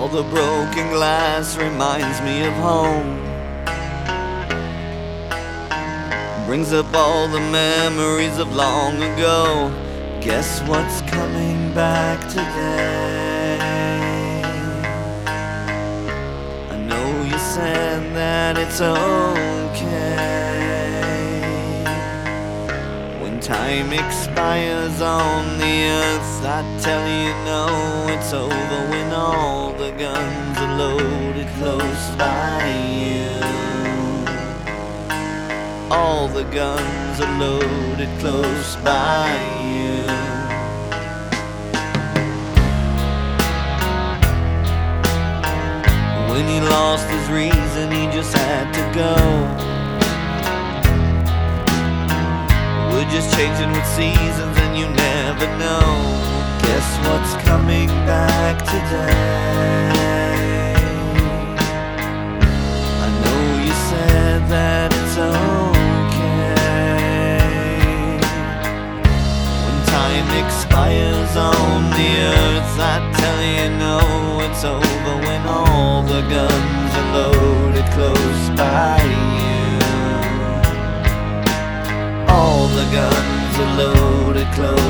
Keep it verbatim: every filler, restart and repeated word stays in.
All the broken glass reminds me of home, brings up all the memories of long ago. Guess what's coming back today? I know you said that it's okay. When time expires on the earth, I tell you no, it's over when all the guns are loaded close by you. All the guns are loaded close by you. When he lost his reason, he just had to go. We're just changing with seasons and you never know. Guess what's coming back today? I know you said that it's okay. When time expires on the earth, I tell you no, it's over when all the guns are loaded close by you. All the guns are loaded close